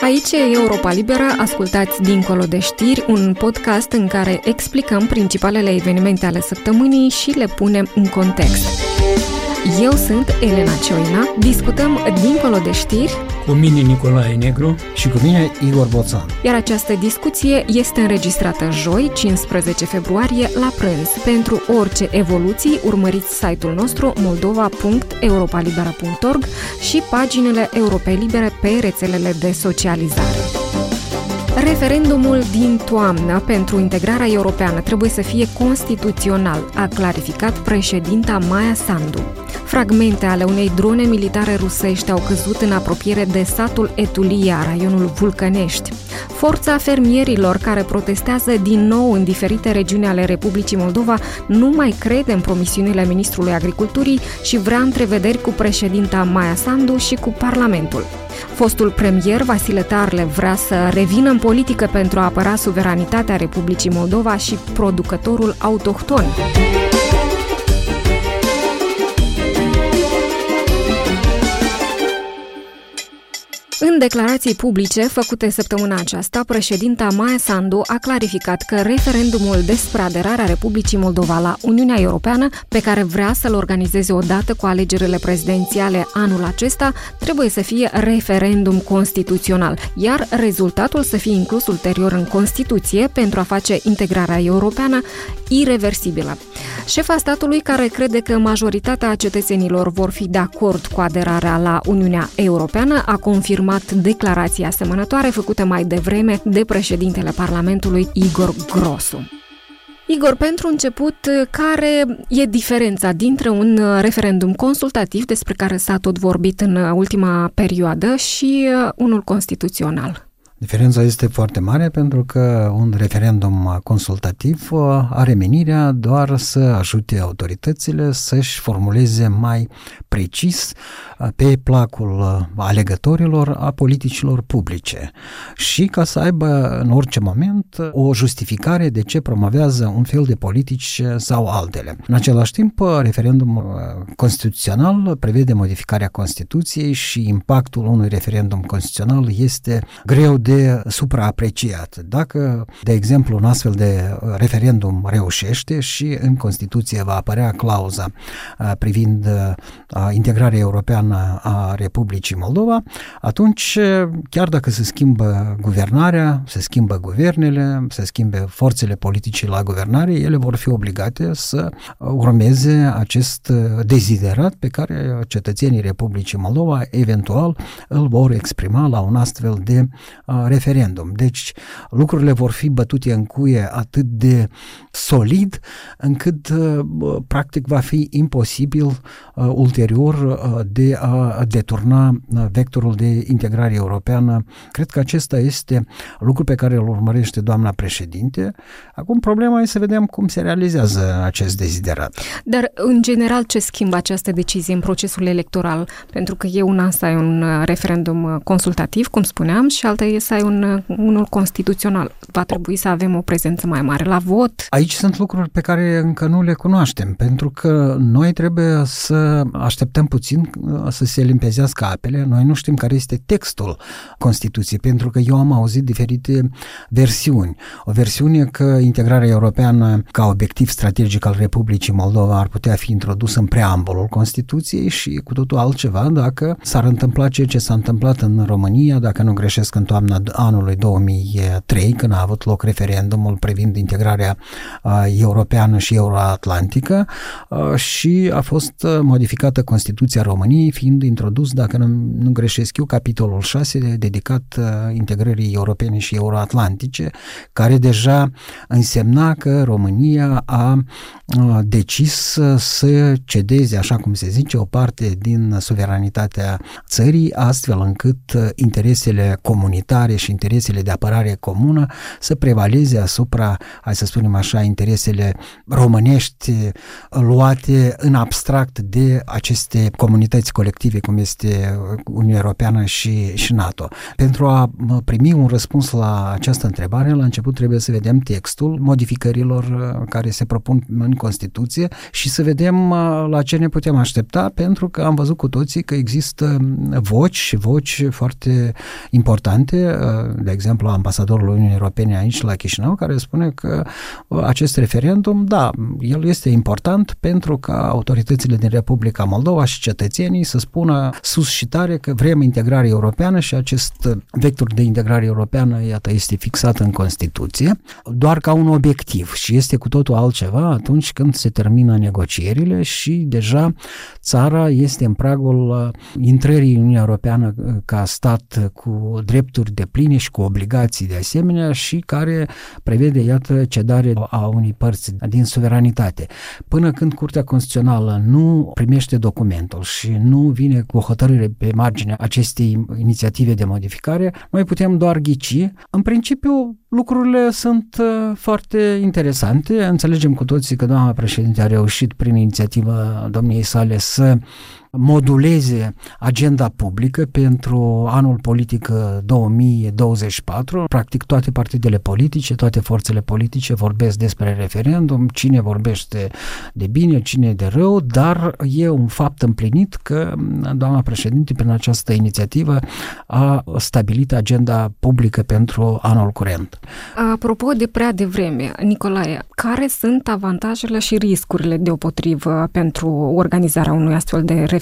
Aici e Europa Liberă, ascultați Dincolo de știri, un podcast în care explicăm principalele evenimente ale săptămânii și le punem în context. Eu sunt Elena Cioina, discutăm Dincolo de știri cu mine Nicolae Negru și cu mine Igor Boțan. Iar această discuție este înregistrată joi, 15 februarie, la prânz. Pentru orice evoluții, urmăriți site-ul nostru moldova.europalibera.org și paginile Europei Libere pe rețelele de socializare. Referendumul din toamnă pentru integrarea europeană trebuie să fie constituțional, a clarificat președinta Maia Sandu. Fragmente ale unei drone militare rusești au căzut în apropiere de satul Etulia, raionul Vulcănești. Forța fermierilor care protestează din nou în diferite regiuni ale Republicii Moldova nu mai crede în promisiunile ministrului Agriculturii și vrea întrevederi cu președinta Maia Sandu și cu Parlamentul. Fostul premier Vasile Tarle vrea să revină în politică pentru a apăra suveranitatea Republicii Moldova și producătorul autohton. În declarații publice făcute săptămâna aceasta, președinta Maia Sandu a clarificat că referendumul despre aderarea Republicii Moldova la Uniunea Europeană, pe care vrea să-l organizeze odată cu alegerile prezidențiale anul acesta, trebuie să fie referendum constituțional, iar rezultatul să fie inclus ulterior în Constituție pentru a face integrarea europeană ireversibilă. Șefa statului, care crede că majoritatea cetățenilor vor fi de acord cu aderarea la Uniunea Europeană, a confirmat declarații asemănătoare făcute mai devreme de președintele Parlamentului Igor Grosu. Igor, pentru început, care e diferența dintre un referendum consultativ, despre care s-a tot vorbit în ultima perioadă, și unul constituțional? Diferența este foarte mare pentru că un referendum consultativ are menirea doar să ajute autoritățile să-și formuleze mai precis pe placul alegătorilor a politicilor publice și ca să aibă în orice moment o justificare de ce promovează un fel de politici sau altele. În același timp, referendumul constituțional prevede modificarea Constituției și impactul unui referendum constituțional este greu de supraapreciat. Dacă, de exemplu, un astfel de referendum reușește și în Constituție va apărea clauza privind integrarea europeană a Republicii Moldova, atunci, chiar dacă se schimbă guvernarea, se schimbă guvernele, se schimbe forțele politice la guvernare, ele vor fi obligate să urmeze acest deziderat pe care cetățenii Republicii Moldova eventual îl vor exprima la un astfel de referendum. Deci lucrurile vor fi bătute în cuie atât de solid încât practic va fi imposibil ulterior de a deturna vectorul de integrare europeană. Cred că acesta este lucru pe care îl urmărește doamna președinte. Acum problema e să vedem cum se realizează acest deziderat. Dar în general ce schimbă această decizie în procesul electoral? Pentru că e una să ai un referendum consultativ, cum spuneam, și alta e să ai unul constituțional. Va trebui să avem o prezență mai mare la vot. Aici sunt lucruri pe care încă nu le cunoaștem, pentru că noi trebuie să așteptăm puțin să se limpezească apele. Noi nu știm care este textul Constituției, pentru că eu am auzit diferite versiuni. O versiune că integrarea europeană ca obiectiv strategic al Republicii Moldova ar putea fi introdusă în preambulul Constituției și cu totul altceva dacă s-ar întâmpla ceea ce s-a întâmplat în România, dacă nu greșesc, în toamna anului 2003, când a avut loc referendumul privind integrarea europeană și euroatlantică și a fost modificată Constituția României, fiind introdus, dacă nu greșesc eu, capitolul 6 dedicat integrării europene și euroatlantice, care deja însemna că România a decis să cedeze, așa cum se zice, o parte din suveranitatea țării, astfel încât interesele comunitare și interesele de apărare comună să prevaleze asupra, hai să spunem așa, interesele românești luate în abstract de aceste comunități colective, cum este Uniunea Europeană și NATO. Pentru a primi un răspuns la această întrebare, la început trebuie să vedem textul modificărilor care se propun în Constituție și să vedem la ce ne putem aștepta, pentru că am văzut cu toții că există voci foarte importante de exemplu ambasadorul Uniunii Europene aici la Chișinău, care spune că acest referendum, da, el este important pentru ca autoritățile din Republica Moldova și cetățenii să spună sus și tare că vrem integrare europeană și acest vector de integrare europeană, iată, este fixat în Constituție, doar ca un obiectiv și este cu totul altceva atunci când se termină negocierile și deja țara este în pragul intrării în Uniunea Europeană ca stat cu drepturi depline și cu obligații de asemenea și care prevede, iată, cedare a unei părți din suveranitate. Până când Curtea Constituțională nu primește documentul și nu vine cu o hotărâre pe marginea acestei inițiative de modificare, noi putem doar ghici. În principiu, lucrurile sunt foarte interesante. Înțelegem cu toții că doamna președinte a reușit prin inițiativa domniei sale să moduleze agenda publică pentru anul politic 2024. Practic toate partidele politice, toate forțele politice vorbesc despre referendum, cine vorbește de bine, cine de rău, dar e un fapt împlinit că doamna președinte prin această inițiativă a stabilit agenda publică pentru anul curent. Apropo de prea devreme, Nicolae, care sunt avantajele și riscurile deopotrivă pentru organizarea unui astfel de referendum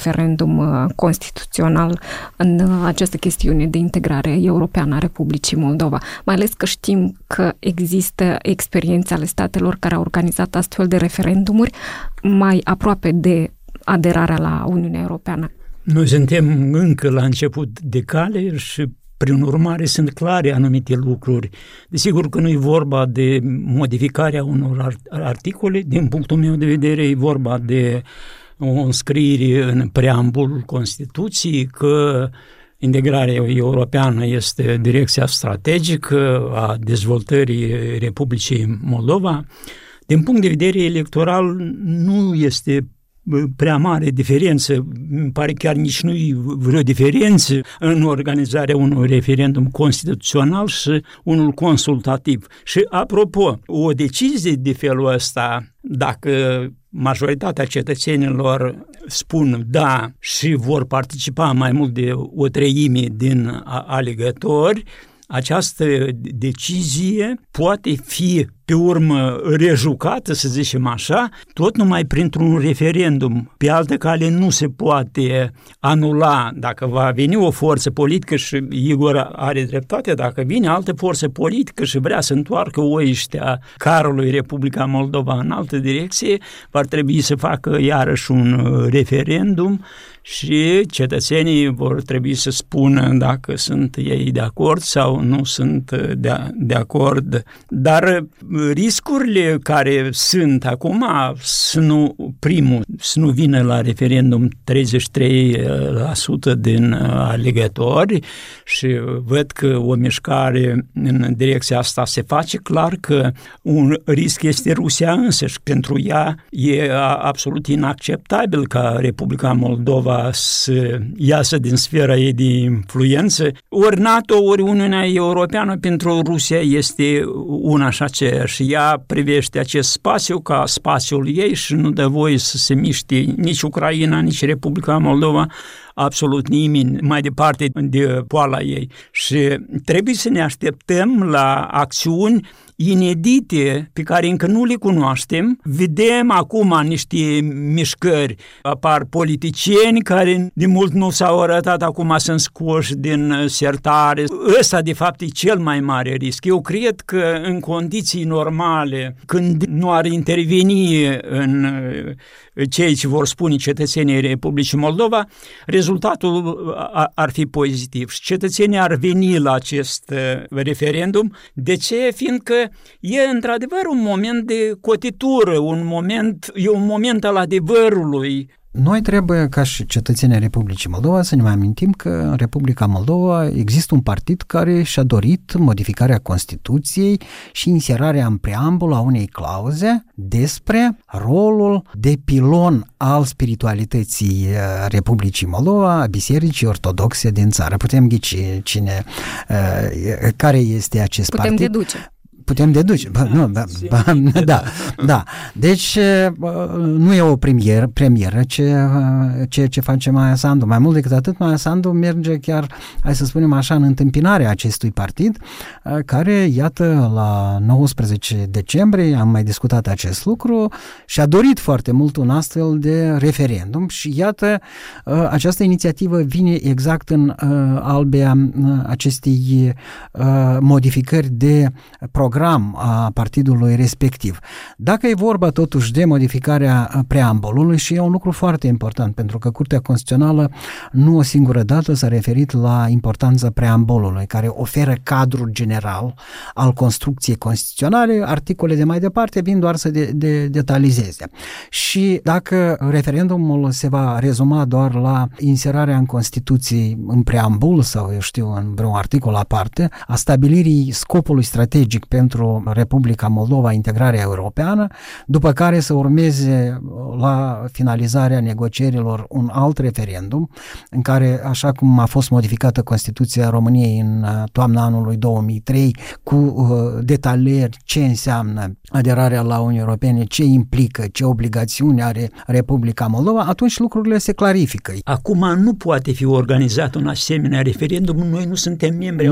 constituțional în această chestiune de integrare europeană a Republicii Moldova? Mai ales că știm că există experiențe ale statelor care au organizat astfel de referendumuri mai aproape de aderarea la Uniunea Europeană. Noi suntem încă la început de cale și prin urmare sunt clare anumite lucruri. Desigur că nu e vorba de modificarea unor articole, din punctul meu de vedere e vorba de o înscriere în preambulul Constituției că integrarea europeană este direcția strategică a dezvoltării Republicii Moldova. Din punct de vedere electoral nu este prea mare diferență, îmi pare chiar nici nu-i vreo diferență în organizarea unui referendum constituțional și unul consultativ. Și apropo, o decizie de felul ăsta, dacă majoritatea cetățenilor spun da și vor participa mai mult de o treime din alegători, această decizie poate fi pe urmă rejucată, să zicem așa, tot numai printr-un referendum. Pe altă cale nu se poate anula. Dacă va veni o forță politică și Igor are dreptate, dacă vine altă forță politică și vrea să întoarcă oiștea carului Republica Moldova în altă direcție, va trebui să facă iarăși un referendum și cetățenii vor trebui să spună dacă sunt ei de acord sau nu sunt de acord. Dar riscurile care sunt acum, să nu vină la referendum 33% din alegători și văd că o mișcare în direcția asta se face, clar că un risc este Rusia însăși. Pentru ea e absolut inacceptabil ca Republica Moldova să iasă din sfera ei de influență. Ori NATO, ori Uniunea Europeană pentru Rusia este una și aceeași. Ea privește acest spațiu ca spațiul ei și nu dă voie să se miște nici Ucraina, nici Republica Moldova, absolut nimeni mai departe de poala ei. Și trebuie să ne așteptăm la acțiuni inedite pe care încă nu le cunoaștem. Vedem acum niște mișcări, apar politicieni care de mult nu s-au arătat, acum sunt scoși din sertare. Ăsta de fapt e cel mai mare risc. Eu cred că în condiții normale, când nu ar interveni în cei ce vor spune cetățenii Republicii Moldova, rezultatul ar fi pozitiv și cetățenii ar veni la acest referendum. De ce? Fiindcă e într-adevăr un moment de cotitură, e un moment al adevărului. Noi trebuie, ca și cetățenii Republicii Moldova, să ne mai amintim că în Republica Moldova există un partid care și-a dorit modificarea Constituției și inserarea în preambul a unei clauze despre rolul de pilon al spiritualității Republicii Moldova, a Bisericii Ortodoxe din țară. Putem ghici care este acest partid. Putem deduce. Putem deduce. Da. Deci nu e o premieră ce face Maia Sandu. Mai mult decât atât, Maia Sandu merge chiar, hai să spunem așa, în întâmpinarea acestui partid, care, iată, la 19 decembrie, am mai discutat acest lucru, și-a dorit foarte mult un astfel de referendum și, iată, această inițiativă vine exact în albea acestei modificări de program a partidului respectiv. Dacă e vorba totuși de modificarea preambulului, și e un lucru foarte important, pentru că Curtea Constituțională nu o singură dată s-a referit la importanța preambulului, care oferă cadrul general al construcției constituționale, articole de mai departe vin doar să detalizeze. Și dacă referendumul se va rezuma doar la inserarea în Constituție, în preambul sau, eu știu, în vreun articol aparte, a stabilirii scopului strategic pentru Republica Moldova, integrarea europeană, după care să urmeze la finalizarea negocierilor un alt referendum, în care, așa cum a fost modificată Constituția României în toamna anului 2003, cu detalieri ce înseamnă aderarea la Uniunea Europeană, ce implică, ce obligațiuni are Republica Moldova, atunci lucrurile se clarifică. Acum nu poate fi organizat un asemenea referendum, noi nu suntem membri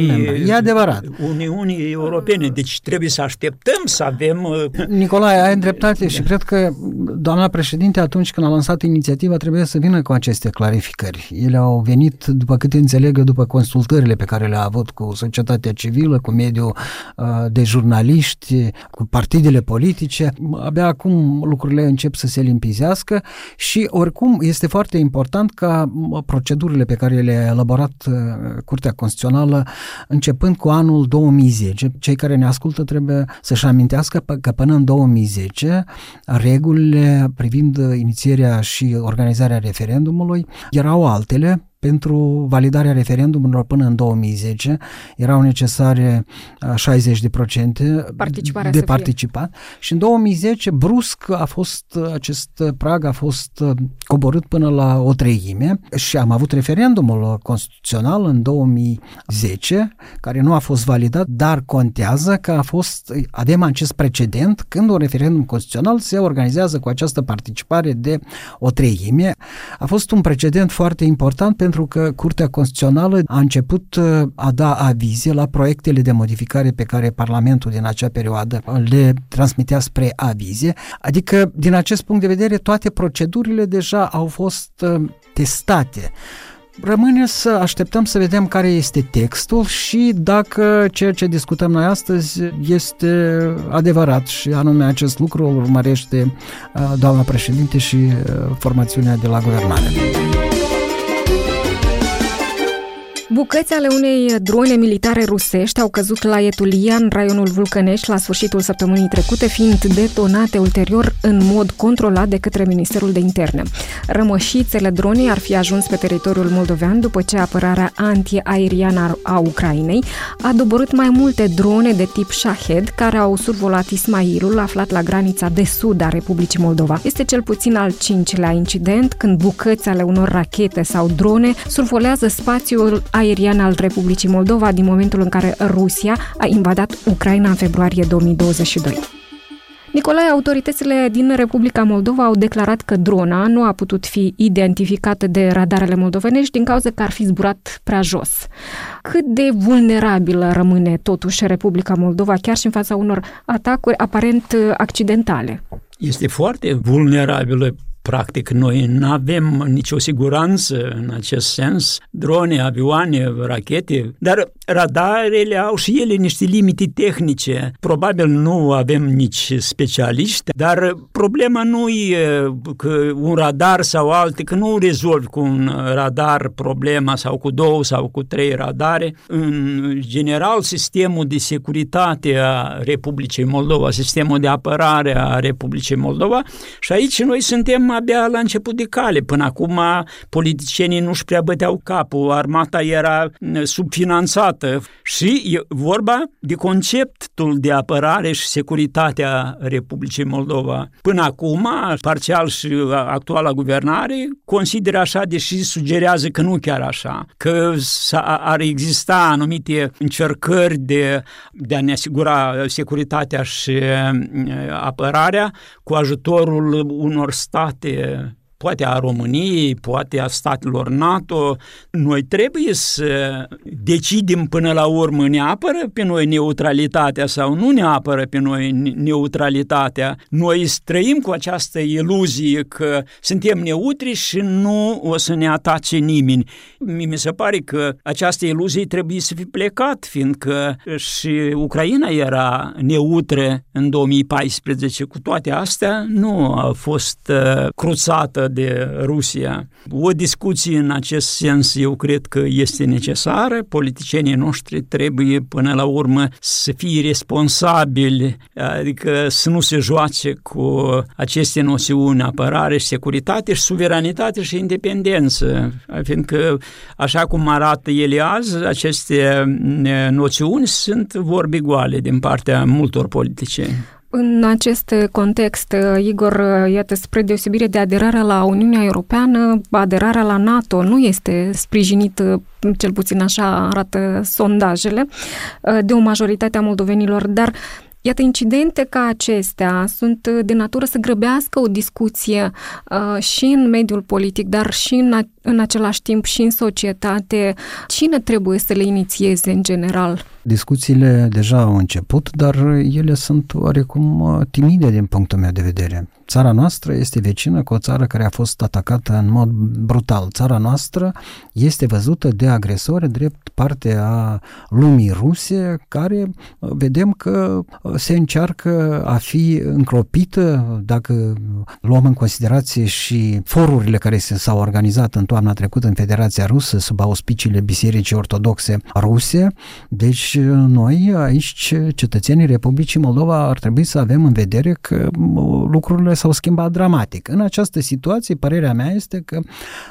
E adevărat. Uniunii Europene, deci trebuie să așteptăm să avem... Nicolae, ai dreptate și cred că doamna președinte, atunci când a lansat inițiativa, trebuie să vină cu aceste clarificări. Ele au venit, după câte înțeleg, după consultările pe care le-a avut cu societatea civilă, cu mediul de jurnaliști, cu partidele politice. Abia acum lucrurile încep să se limpizească și oricum este foarte important ca procedurile pe care le-a elaborat Curtea Constituțională începând cu anul 2010. Cei care ne ascultă trebuie să-și amintească că până în 2010 regulile privind inițierea și organizarea referendumului erau altele. Pentru validarea referendumurilor până în 2010 erau necesare 60% de participat și în 2010 brusc acest prag a fost coborât până la o treime și am avut referendumul constituțional în 2010 care nu a fost validat, dar contează că avem acest precedent când un referendum constituțional se organizează cu această participare de o treime. A fost un precedent foarte important pentru că Curtea Constituțională a început a da avize la proiectele de modificare pe care Parlamentul din acea perioadă le transmitea spre avize, adică din acest punct de vedere toate procedurile deja au fost testate. Rămâne să așteptăm să vedem care este textul și dacă ceea ce discutăm noi astăzi este adevărat și anume acest lucru urmărește doamna președinte și formațiunea de la guvernare. Bucăți ale unei drone militare rusești au căzut la Etulia, în raionul Vulcănești, la sfârșitul săptămânii trecute, fiind detonate ulterior în mod controlat de către Ministerul de Interne. Rămășițele dronei ar fi ajuns pe teritoriul moldovean după ce apărarea antiaeriană a Ucrainei a doborât mai multe drone de tip Shahed, care au survolat Ismailul, aflat la granița de sud a Republicii Moldova. Este cel puțin al 5-lea incident când bucăți ale unor rachete sau drone survolează spațiul aerian al Republicii Moldova din momentul în care Rusia a invadat Ucraina în februarie 2022. Nicolae, autoritățile din Republica Moldova au declarat că drona nu a putut fi identificată de radarele moldovenești din cauza că ar fi zburat prea jos. Cât de vulnerabilă rămâne totuși Republica Moldova chiar și în fața unor atacuri aparent accidentale? Este foarte vulnerabilă. Practic, noi nu avem nicio siguranță în acest sens, drone, avioane, rachete, dar radarele au și ele niște limite tehnice. Probabil nu avem nici specialiști, dar problema nu e că un radar sau alte, că nu rezolvi cu un radar problema sau cu 2 sau cu 3 radare. În general, sistemul de securitate a Republicii Moldova, sistemul de apărare a Republicii Moldova și aici noi suntem abia la început de cale. Până acum politicienii nu-și prea băteau capul, armata era subfinanțată și e vorba de conceptul de apărare și securitatea Republicii Moldova. Până acum, parțial și actuala guvernare consideră așa, deși sugerează că nu chiar așa, că ar exista anumite încercări de a ne asigura securitatea și apărarea cu ajutorul unor state, poate a României, poate a statelor NATO. Noi trebuie să decidem până la urmă, ne apără pe noi neutralitatea sau nu ne apără pe noi neutralitatea. Noi trăim cu această iluzie că suntem neutri și nu o să ne atace nimeni. Mi se pare că această iluzie trebuie să fie plecat, fiindcă și Ucraina era neutră în 2014. Cu toate astea, nu a fost cruțată de Rusia. O discuție în acest sens eu cred că este necesară. Politicienii noștri trebuie până la urmă să fie responsabili, adică să nu se joace cu aceste noțiuni, apărare și securitate și suveranitate și independență. Fiindcă, așa cum arată ele azi, aceste noțiuni sunt vorbe goale din partea multor politicieni. În acest context, Igor, iată, spre deosebire de aderarea la Uniunea Europeană, aderarea la NATO nu este sprijinită, cel puțin așa arată sondajele, de o majoritate a moldovenilor, dar iată, incidente ca acestea sunt de natură să grăbească o discuție și în mediul politic, dar și în același timp și în societate. Cine trebuie să le inițieze în general? Discuțiile deja au început, dar ele sunt oarecum timide din punctul meu de vedere. Țara noastră este vecină cu o țară care a fost atacată în mod brutal. Țara noastră este văzută de agresori drept parte a lumii ruse, care vedem că se încearcă a fi încropită, dacă luăm în considerație și forurile care s-au organizat în toamna trecută în Federația Rusă sub auspiciile Bisericii Ortodoxe Ruse. Deci noi aici, cetățenii Republicii Moldova, ar trebui să avem în vedere că lucrurile s-au schimbat dramatic. În această situație, părerea mea este că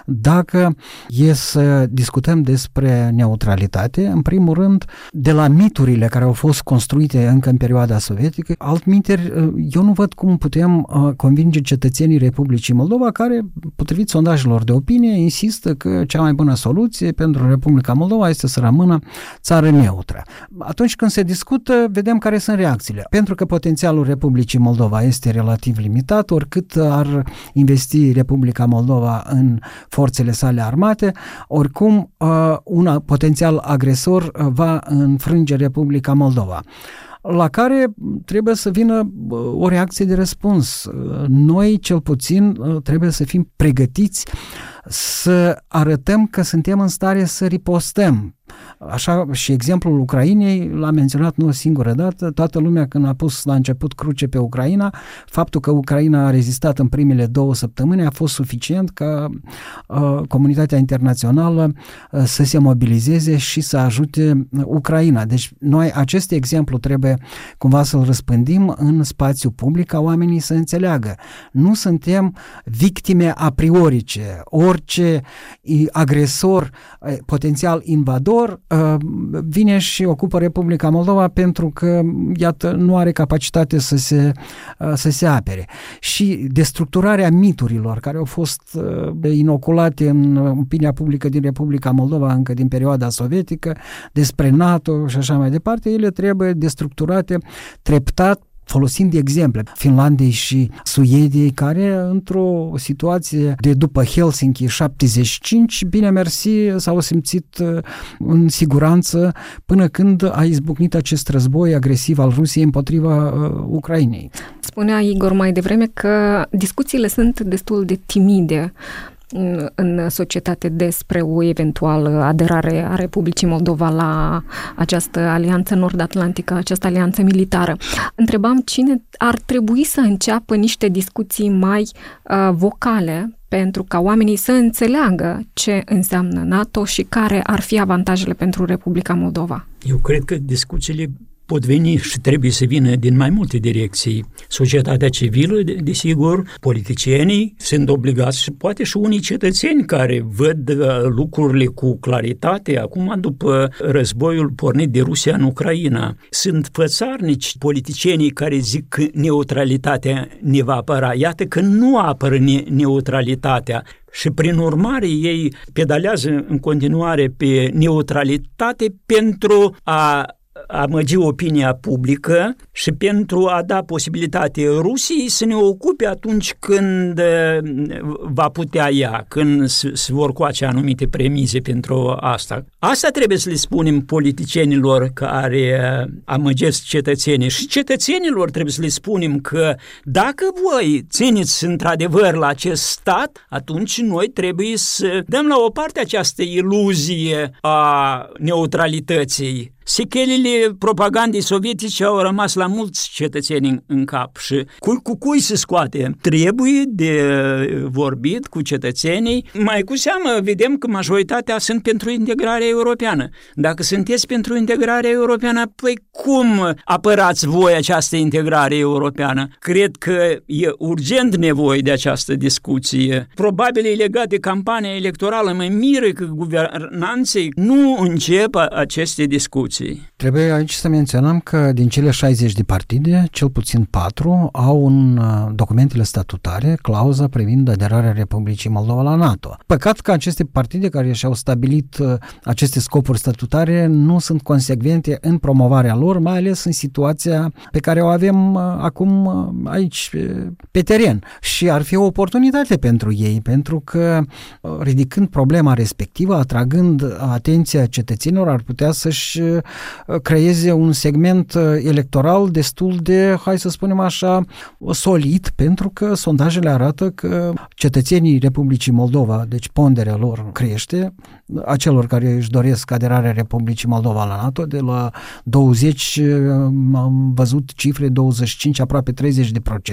dacă e să discutăm despre neutralitate, în primul rând, de la miturile care au fost construite încă în perioada sovietică, altminteri, eu nu văd cum putem convinge cetățenii Republicii Moldova, care, potrivit sondajelor de opinie, insistă că cea mai bună soluție pentru Republica Moldova este să rămână țară neutră. Atunci când se discută, vedem care sunt reacțiile. Pentru că potențialul Republicii Moldova este relativ limitat, oricât ar investi Republica Moldova în forțele sale armate, oricum un potențial agresor va înfrânge Republica Moldova, la care trebuie să vină o reacție de răspuns. Noi, cel puțin, trebuie să fim pregătiți să arătăm că suntem în stare să ripostăm. Așa și exemplul Ucrainei l-a menționat nu o singură dată. Toată lumea, când a pus la început cruce pe Ucraina, faptul că Ucraina a rezistat în primele 2 săptămâni a fost suficient ca comunitatea internațională să se mobilizeze și să ajute Ucraina. Deci noi acest exemplu trebuie cumva să-l răspândim în spațiu public, ca oamenii să înțeleagă. Nu suntem victime a priorice. Orice agresor potențial invador vine și ocupă Republica Moldova pentru că, iată, nu are capacitate să se apere. Și destructurarea miturilor care au fost inoculate în opinia publică din Republica Moldova încă din perioada sovietică despre NATO și așa mai departe, ele trebuie destructurate treptat, folosind exemple Finlandei și Suediei, care într-o situație de după Helsinki 75, bine mersi, s-au simțit în siguranță până când a izbucnit acest război agresiv al Rusiei împotriva Ucrainei. Spunea Igor mai devreme că discuțiile sunt destul de timide în societate despre o eventuală aderare a Republicii Moldova la această alianță nord-atlantică, această alianță militară. Întrebam cine ar trebui să înceapă niște discuții mai vocale pentru ca oamenii să înțeleagă ce înseamnă NATO și care ar fi avantajele pentru Republica Moldova. Eu cred că discuțiile pot veni și trebuie să vină din mai multe direcții. Societatea civilă, desigur, politicienii sunt obligați și poate și unii cetățeni care văd lucrurile cu claritate. Acum, după războiul pornit de Rusia în Ucraina, sunt fățarnici politicienii care zic că neutralitatea ne va apăra. Iată că nu apără neutralitatea. Și prin urmare ei pedalează în continuare pe neutralitate pentru a amăgi opinia publică și pentru a da posibilitate Rusiei să ne ocupe atunci când va putea ea, când se vor coace anumite premize pentru asta. Asta trebuie să le spunem politicienilor care amăgesc cetățenii și cetățenilor trebuie să le spunem că dacă voi țineți într-adevăr la acest stat, atunci noi trebuie să dăm la o parte această iluzie a neutralității. Sechelele propagandei sovietice au rămas la mulți cetățeni în cap și cu cui se scoate? Trebuie de vorbit cu cetățenii. Mai cu seamă vedem că majoritatea sunt pentru integrarea europeană. Dacă sunteți pentru integrarea europeană, păi cum apărați voi această integrare europeană? Cred că e urgent nevoie de această discuție. Probabil e legat de campania electorală. Mă miră că guvernanții nu încep aceste discuții. Trebuie aici să menționăm că din cele 60 de partide, cel puțin 4 au în documentele statutare clauza privind aderarea Republicii Moldova la NATO. Păcat că aceste partide care și-au stabilit aceste scopuri statutare nu sunt consecvente în promovarea lor, mai ales în situația pe care o avem acum aici pe teren. Și ar fi o oportunitate pentru ei, pentru că ridicând problema respectivă, atragând atenția cetățenilor, ar putea să-și creeze un segment electoral destul de, hai să spunem așa, solid, pentru că sondajele arată că cetățenii Republicii Moldova, deci ponderea lor crește, a celor care își doresc aderarea Republicii Moldova la NATO, de la 20, am văzut cifre, 25, aproape 30%,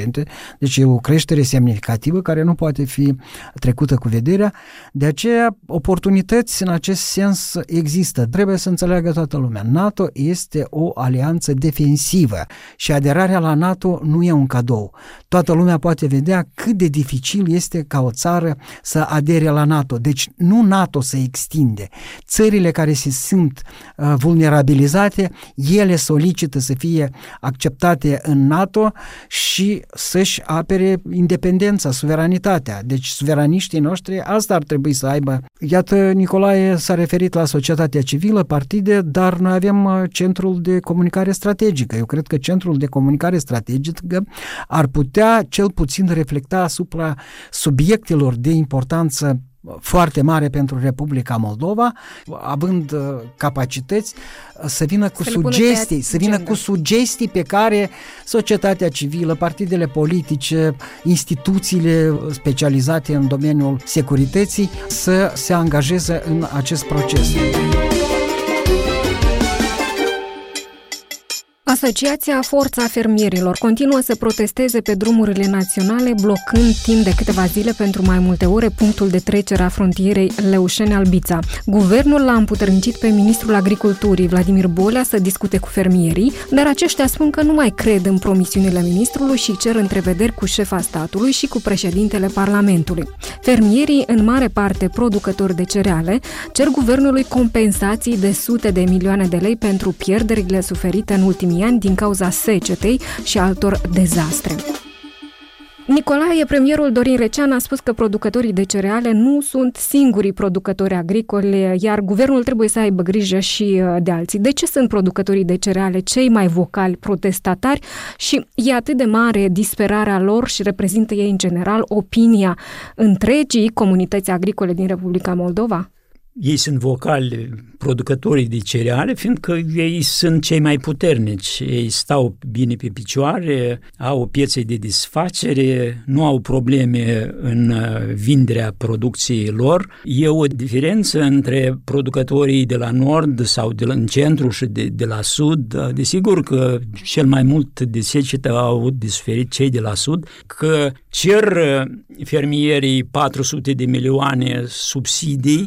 deci e o creștere semnificativă care nu poate fi trecută cu vederea, de aceea oportunități în acest sens există, trebuie să înțeleagă toată lumea. NATO este o alianță defensivă și aderarea la NATO nu e un cadou. Toată lumea poate vedea cât de dificil este ca o țară să adere la NATO. Deci nu NATO se extinde. Țările care se simt vulnerabilizate, ele solicită să fie acceptate în NATO și să-și apere independența, suveranitatea. Deci suveraniștii noștri asta ar trebui să aibă. Iată, Nicolae s-a referit la societatea civilă, partide, dar noi avem Centrul de Comunicare Strategică. Eu cred că Centrul de Comunicare Strategică ar putea cel puțin reflecta asupra subiectelor de importanță foarte mare pentru Republica Moldova, având capacități să vină cu sugestii, pe care societatea civilă, partidele politice, instituțiile specializate în domeniul securității să se angajeze în acest proces. Asociația Forța Fermierilor continuă să protesteze pe drumurile naționale, blocând timp de câteva zile pentru mai multe ore punctul de trecere a frontierei Leușeni-Albița. Guvernul l-a împuternicit pe ministrul Agriculturii, Vladimir Bolea, să discute cu fermierii, dar aceștia spun că nu mai cred în promisiunile ministrului și cer întrevederi cu șefa statului și cu președintele Parlamentului. Fermierii, în mare parte producători de cereale, cer guvernului compensații de sute de milioane de lei pentru pierderile suferite în ultimii ani din cauza secetei și altor dezastre. Nicolae, premierul Dorin Recean a spus că producătorii de cereale nu sunt singurii producători agricoli, iar guvernul trebuie să aibă grijă și de alții. De ce sunt producătorii de cereale cei mai vocali protestatari și e atât de mare disperarea lor și reprezintă ei în general opinia întregii comunități agricole din Republica Moldova? Ei sunt vocali, producătorii de cereale, fiindcă ei sunt cei mai puternici. Ei stau bine pe picioare, au piețe de desfacere, nu au probleme în vinderea producției lor. E o diferență între producătorii de la nord sau în centru și de la sud. Desigur că cel mai mult de secetă au avut de suferit cei de la sud, că cer fermierii 400 de milioane subsidii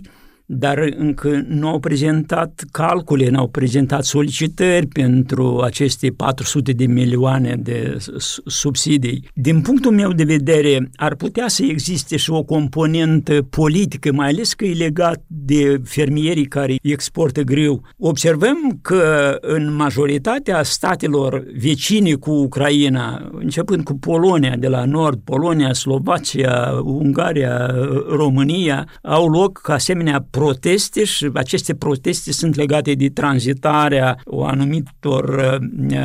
dar încă nu au prezentat calcule, nu au prezentat solicitări pentru aceste 400 de milioane de subsidii. Din punctul meu de vedere, ar putea să existe și o componentă politică, mai ales că e legat de fermierii care exportă grâu. Observăm că în majoritatea statelor vecine cu Ucraina, începând cu Polonia de la nord, Polonia, Slovacia, Ungaria, România, au loc asemenea proteste și aceste proteste sunt legate de tranzitarea anumitor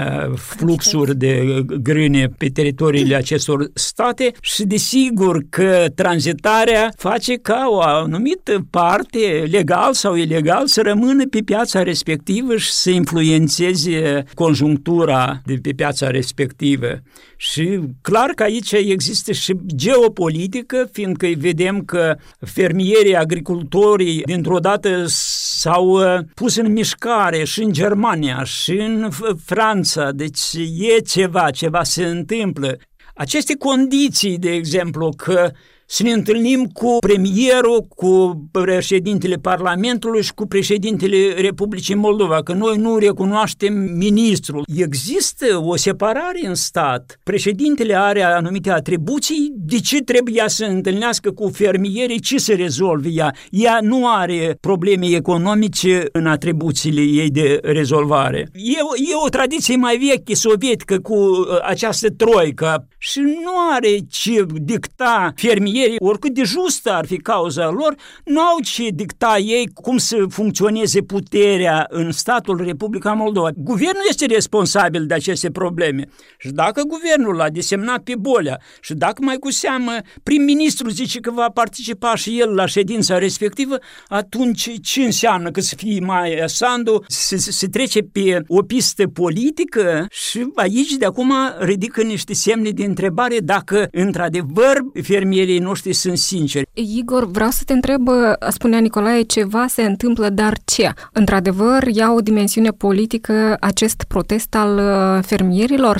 fluxuri de grâne pe teritoriile acestor state și desigur că tranzitarea face ca o anumită parte, legal sau ilegal, să rămână pe piața respectivă și să influențeze conjunctura de pe piața respectivă. Și clar că aici există și geopolitică, fiindcă vedem că fermierii, agricultorii dintr-o dată s-au pus în mișcare și în Germania și în Franța, deci e ceva se întâmplă. Aceste condiții, de exemplu, că să ne întâlnim cu premierul, cu președintele Parlamentului și cu președintele Republicii Moldova, că noi nu recunoaștem ministrul. Există o separare în stat. Președintele are anumite atribuții. De ce trebuie să întâlnească cu fermierii? Ce să rezolve ea? Ea nu are probleme economice în atribuțiile ei de rezolvare. E o tradiție mai veche sovietică cu această troică și nu are ce dicta fermierii. Oricât de justă ar fi cauza lor, nu au ce dicta ei cum să funcționeze puterea în statul Republica Moldova. Guvernul este responsabil de aceste probleme. Și dacă guvernul l-a desemnat pe Bolea și dacă mai cu seamă prim-ministrul zice că va participa și el la ședința respectivă, atunci ce înseamnă că să fie Maia Sandu, se trece pe o pistă politică și aici de acum ridică niște semne de întrebare dacă într-adevăr fermierii noștri sunt sinceri. Igor, vreau să te întreb, spunea Nicolae, ceva se întâmplă, dar ce? Într-adevăr, ia o dimensiune politică acest protest al fermierilor?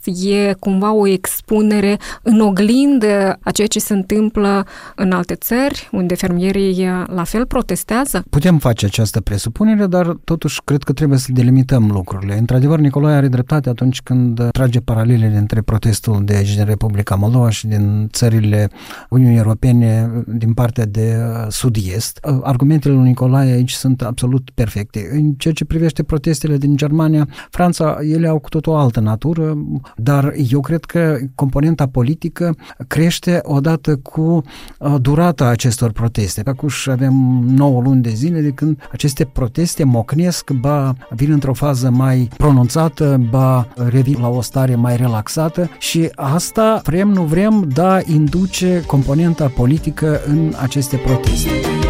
E cumva o expunere în oglindă a ceea ce se întâmplă în alte țări, unde fermierii la fel protestează? Putem face această presupunere, dar totuși cred că trebuie să delimităm lucrurile. Într-adevăr, Nicolae are dreptate atunci când trage paralelele între protestul de aici din Republica Moldova și din țările Uniunii Europene din partea de sud-est. Argumentele lui Nicolae aici sunt absolut perfecte. În ceea ce privește protestele din Germania, Franța, ele au cu totul o altă natură, dar eu cred că componenta politică crește odată cu durata acestor proteste. Acum avem 9 luni de zile de când aceste proteste mocnesc, ba vin într-o fază mai pronunțată, ba revin la o stare mai relaxată și asta, vrem, nu vrem, da, induce componenta politică în aceste proteste.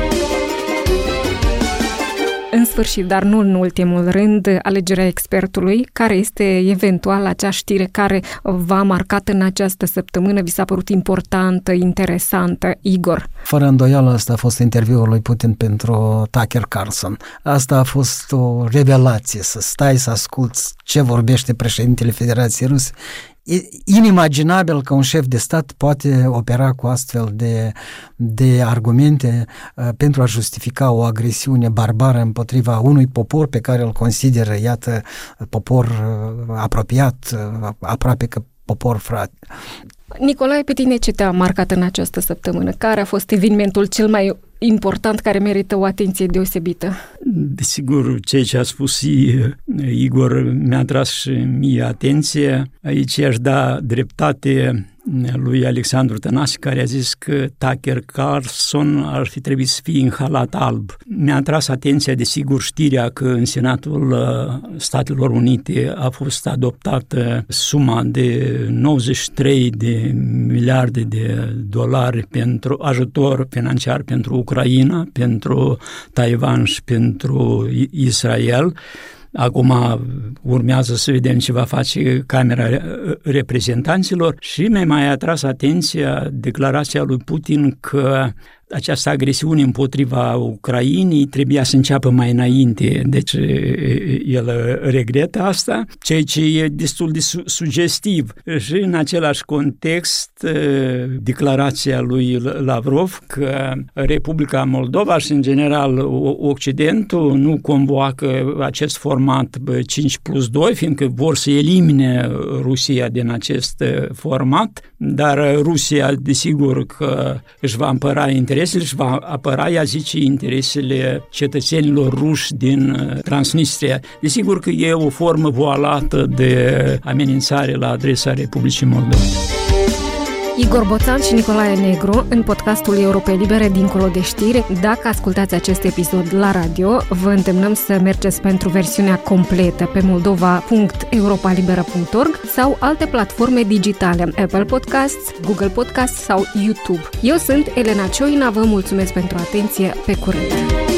În sfârșit, dar nu în ultimul rând, alegerea expertului, care este eventual acea știre care v-a marcat în această săptămână, vi s-a părut importantă, interesantă, Igor? Fără îndoială, asta a fost interviul lui Putin pentru Tucker Carlson. Asta a fost o revelație, să stai să asculți ce vorbește președintele Federației Ruse. E inimaginabil că un șef de stat poate opera cu astfel de argumente pentru a justifica o agresiune barbară împotriva unui popor pe care îl consideră, iată, popor apropiat, aproape că popor frate. Nicolae, pe tine ce te-a marcat în această săptămână? Care a fost evenimentul cel mai important care merită o atenție deosebită? Desigur, ceea ce a spus Igor mi-a tras și mie atenție. Aici i-aș da dreptate lui Alexandru Tănase, care a zis că Tucker Carlson ar fi trebuit să fie în halat alb. Mi-a atras atenția, desigur, știrea că în Senatul Statelor Unite a fost adoptată suma de 93 de miliarde de dolari pentru ajutor financiar pentru Ucraina, pentru Taiwan și pentru Israel. Acum urmează să vedem ce va face Camera Reprezentanților și mi-a mai atras atenția declarația lui Putin că această agresiune împotriva Ucrainei trebuia să înceapă mai înainte, deci el regretă asta, ceea ce e destul de sugestiv. Și în același context, declarația lui Lavrov că Republica Moldova și în general Occidentul nu convoacă acest format 5+2, fiindcă vor să elimine Rusia din acest format, dar Rusia, desigur că își va apăra interesele, își va apăra, ea zice, interesele cetățenilor ruși din Transnistria. Desigur că e o formă voalată de amenințare la adresa Republicii Moldova. Igor Boțan și Nicolae Negru în podcastul Europei Libere Dincolo de știri. Dacă ascultați acest episod la radio, vă îndemnăm să mergeți pentru versiunea completă pe moldova.europalibera.org sau alte platforme digitale, Apple Podcasts, Google Podcasts sau YouTube. Eu sunt Elena Cioina, vă mulțumesc pentru atenție, pe curând!